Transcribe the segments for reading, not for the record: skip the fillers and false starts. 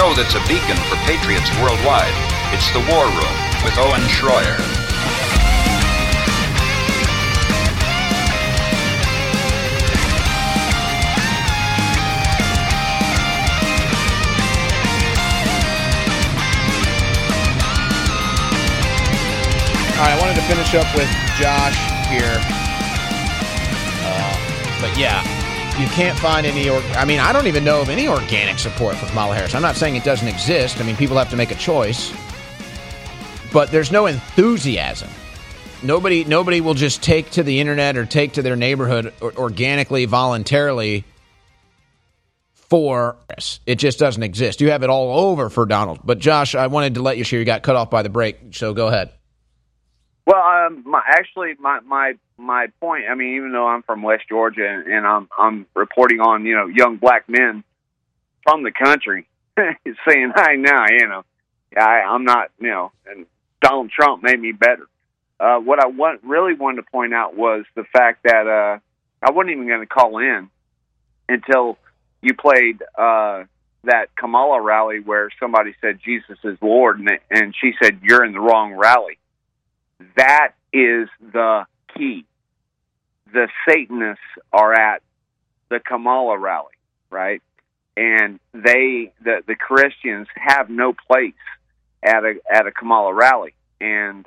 show that's a beacon for patriots worldwide. It's The War Room with Owen Schroyer. All right, I wanted to finish up with Josh here. But yeah, you can't find any, I don't even know of any organic support for Kamala Harris. I'm not saying it doesn't exist. I mean, people have to make a choice. But there's no enthusiasm. Nobody will just take to the internet or take to their neighborhood organically, voluntarily for Harris. It just doesn't exist. You have it all over for Donald. But Josh, I wanted to let you share. You got cut off by the break, so go ahead. Well, my point. I mean, even though I'm from West Georgia and I'm reporting on young black men from the country saying, "Hi, now I'm not and Donald Trump made me better." What I really wanted to point out was the fact that I wasn't even going to call in until you played that Kamala rally where somebody said Jesus is Lord, and she said you're in the wrong rally. That is the key. The Satanists are at the Kamala rally, right? And the Christians have no place at a Kamala rally, and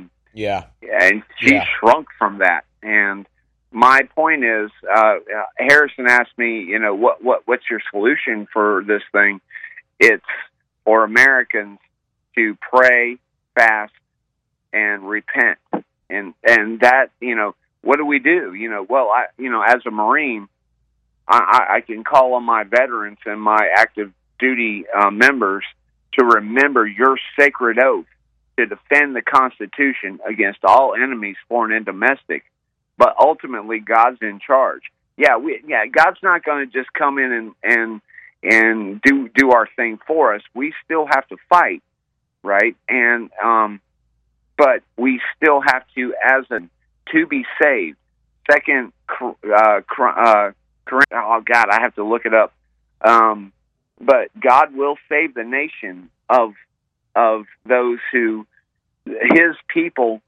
she shrunk from that. And my point is, Harrison asked me, what's your solution for this thing? It's for Americans to pray, fast, and repent, and that what do we do? Well, as a Marine, I can call on my veterans and my active duty members to remember your sacred oath to defend the Constitution against all enemies, foreign and domestic. But ultimately, God's in charge. God's not going to just come in and do our thing for us. We still have to fight, right? And but we still have to be saved. Second, I have to look it up. But God will save the nation of those who, His people,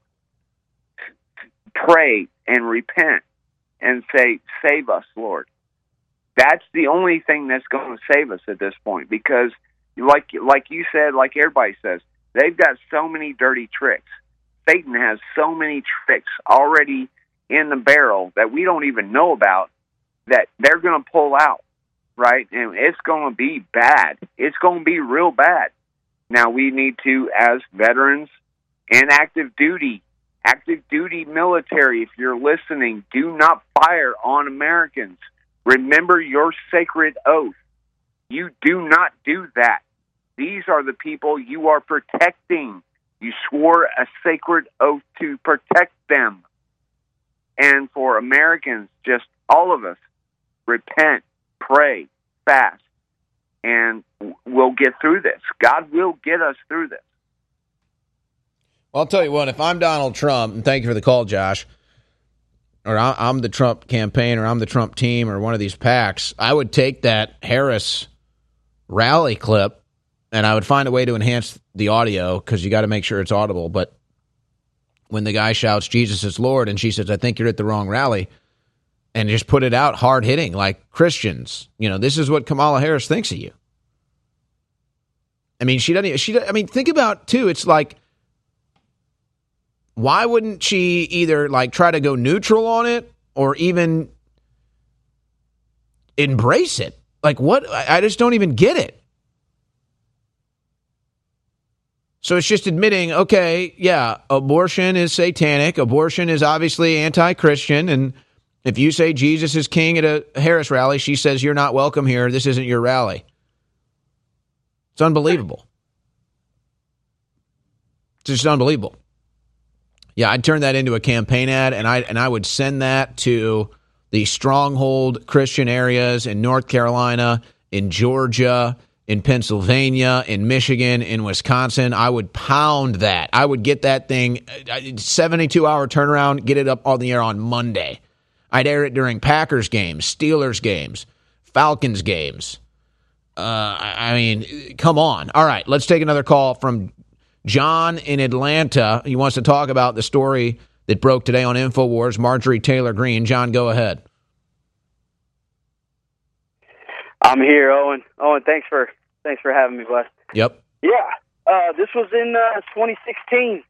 pray and repent and say, "Save us, Lord." That's the only thing that's going to save us at this point, because, like you said, like everybody says, they've got so many dirty tricks. Satan has so many tricks already in the barrel that we don't even know about that they're going to pull out, right? And it's going to be bad. It's going to be real bad. Now, we need to, as veterans and active duty military, if you're listening, do not fire on Americans. Remember your sacred oath. You do not do that. These are the people you are protecting. You swore a sacred oath to protect them. And for Americans, just all of us, repent, pray, fast, and we'll get through this. God will get us through this. Well, I'll tell you what, if I'm Donald Trump, and thank you for the call, Josh, or I'm the Trump campaign, or I'm the Trump team, or one of these PACs, I would take that Harris rally clip and I would find a way to enhance the audio, because you got to make sure it's audible. But when the guy shouts, "Jesus is Lord," and she says, "I think you're at the wrong rally," and just put it out hard hitting, like, Christians, this is what Kamala Harris thinks of you. I mean, think about, too, it's like, why wouldn't she either try to go neutral on it or even embrace it? What? I just don't even get it. So it's just admitting, okay, yeah, abortion is satanic. Abortion is obviously anti-Christian. And if you say Jesus is king at a Harris rally, she says, "You're not welcome here. This isn't your rally." It's unbelievable. It's just unbelievable. Yeah, I'd turn that into a campaign ad, and I would send that to the stronghold Christian areas in North Carolina, in Georgia, in Pennsylvania, in Michigan, in Wisconsin. I would pound that. I would get that thing, 72-hour turnaround, get it up on the air on Monday. I'd air it during Packers games, Steelers games, Falcons games, I mean, come on. All right, let's take another call from John in Atlanta. He wants to talk about the story that broke today on InfoWars, Marjorie Taylor Greene. John, go ahead. I'm here, Owen. Owen, thanks for having me, Wes. Yep. Yeah, this was in 2016.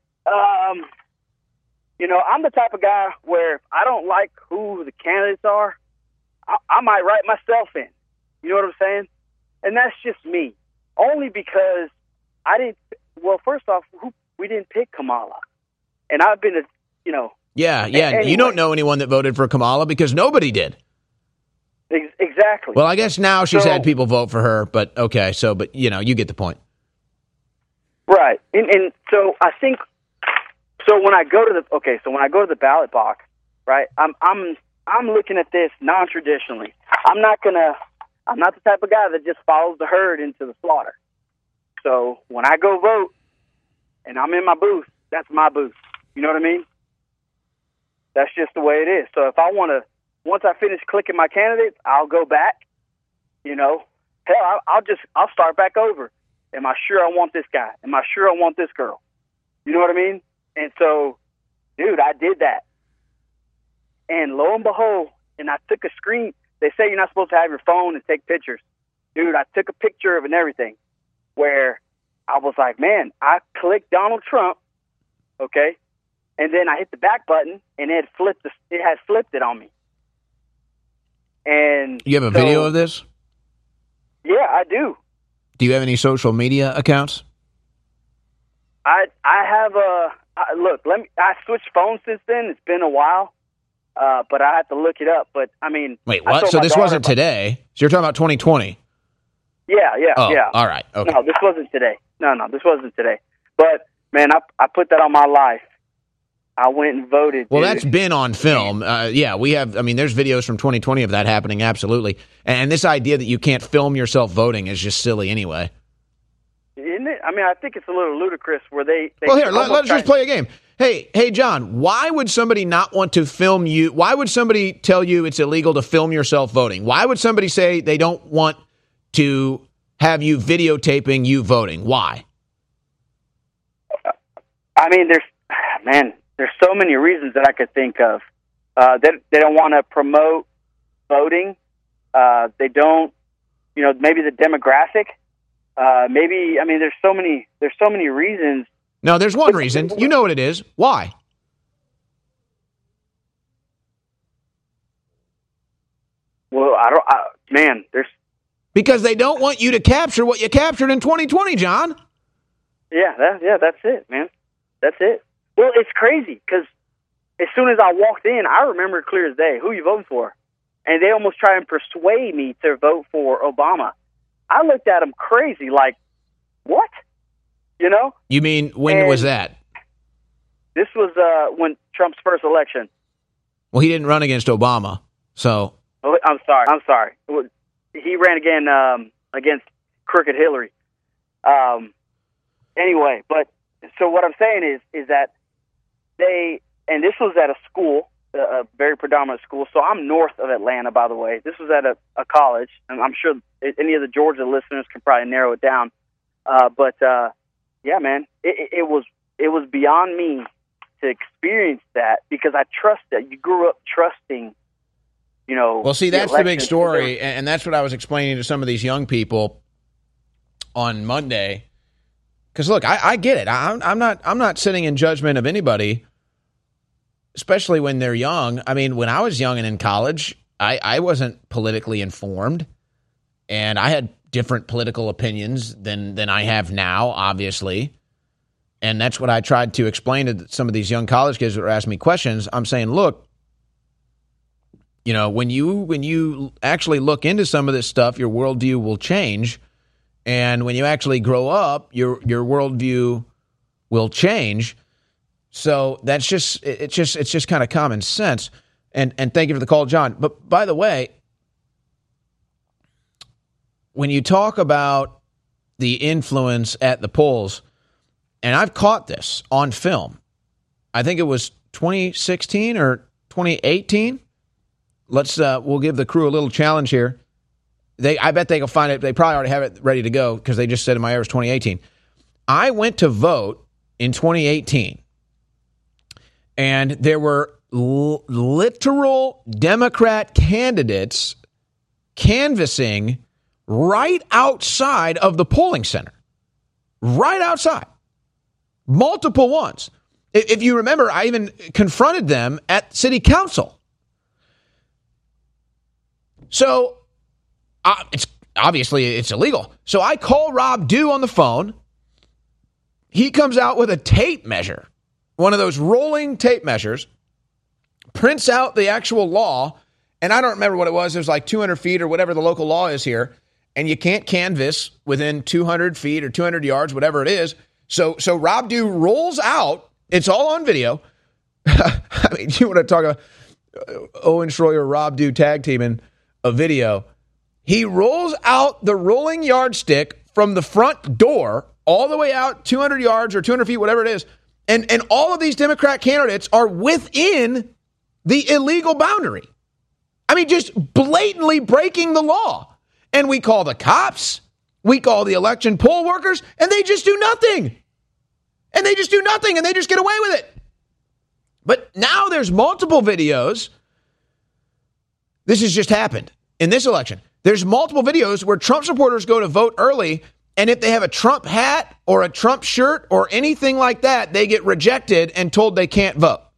I'm the type of guy where if I don't like who the candidates are, I might write myself in. You know what I'm saying? And that's just me. Only because I didn't. Well, first off, we didn't pick Kamala, and I've been Yeah. Anyway. You don't know anyone that voted for Kamala because nobody did. Exactly. Well, I guess now she's had people vote for her, but okay. But you get the point. Right. And so I think. So when I go to the ballot box, right? I'm looking at this non-traditionally. I'm not the type of guy that just follows the herd into the slaughter. So when I go vote and I'm in my booth, that's my booth. You know what I mean? That's just the way it is. So if I want to, once I finish clicking my candidates, I'll go back. Hell, I'll start back over. Am I sure I want this guy? Am I sure I want this girl? You know what I mean? And so, dude, I did that. And lo and behold, and I took a screen. They say you're not supposed to have your phone and take pictures. Dude, I took a picture of it and everything where I was like, man, I clicked Donald Trump, okay? And then I hit the back button and it had flipped it on me. And you have a video of this? Yeah, I do. Do you have any social media accounts? I have I switched phones since then. It's been a while. But I have to look it up. But I mean, wait, what? So this wasn't today? So you're talking about 2020? Yeah. Oh, yeah. All right. Okay. No, this wasn't today. No, this wasn't today. But man, I put that on my life. I went and voted. Well, dude. that's been on film. Yeah, we have. I mean, there's videos from 2020 of that happening. Absolutely. And this idea that you can't film yourself voting is just silly anyway. Isn't it? I mean, I think it's a little ludicrous where they well, here, let's just play a game. Hey, John, why would somebody not want to film you? Why would somebody tell you it's illegal to film yourself voting? Why would somebody say they don't want to have you videotaping you voting? Why? I mean, there's so many reasons that I could think of. They don't want to promote voting. They don't, maybe the demographic. Maybe, I mean, there's so many reasons. No, there's one reason. You know what it is. Why? Well, there's... Because they don't want you to capture what you captured in 2020, John. Yeah, that's it, man. That's it. Well, it's crazy because as soon as I walked in, I remember clear as day, who you voting for? And they almost try and persuade me to vote for Obama. I looked at them crazy, like, what? You mean, when was that? This was when Trump's first election. Well, he didn't run against Obama, so... Oh, I'm sorry. He ran against crooked Hillary. Anyway, but so what I'm saying is that and this was at a school, a very predominant school. So I'm north of Atlanta, by the way. This was at a college, and I'm sure any of the Georgia listeners can probably narrow it down. But yeah, man, it was beyond me to experience that because I trust that. You grew up trusting, Well, see, that's the big story, and that's what I was explaining to some of these young people on Monday. Because look, I get it. I'm not sitting in judgment of anybody, especially when they're young. I mean, when I was young and in college, I wasn't politically informed, and I had different political opinions than I have now, obviously. And that's what I tried to explain to some of these young college kids that were asking me questions. I'm saying, look, when you actually look into some of this stuff, your worldview will change. And when you actually grow up, your worldview will change. So that's just kind of common sense. And thank you for the call, John. But by the way, when you talk about the influence at the polls, and I've caught this on film, I think it was 2016 or 2018. We'll give the crew a little challenge here. I bet they can find it. They probably already have it ready to go because they just said in my errors 2018. I went to vote in 2018, and there were literal Democrat candidates canvassing right outside of the polling center. Right outside. Multiple ones. If you remember, I even confronted them at city council. So, it's illegal. So I call Rob Dew on the phone. He comes out with a tape measure, one of those rolling tape measures, prints out the actual law, and I don't remember what it was. It was like 200 feet or whatever the local law is here, and you can't canvass within 200 feet or 200 yards, whatever it is. So Rob Dew rolls out. It's all on video. I mean, you want to talk about Owen Schroyer, Rob Dew tag teaming a video. He rolls out the rolling yardstick from the front door all the way out 200 yards or 200 feet, whatever it is. And all of these Democrat candidates are within the illegal boundary. I mean, just blatantly breaking the law. And we call the cops, we call the election poll workers, and they just do nothing. And they just get away with it. But now there's multiple videos. This has just happened in this election. There's multiple videos where Trump supporters go to vote early, and if they have a Trump hat or a Trump shirt or anything like that, they get rejected and told they can't vote.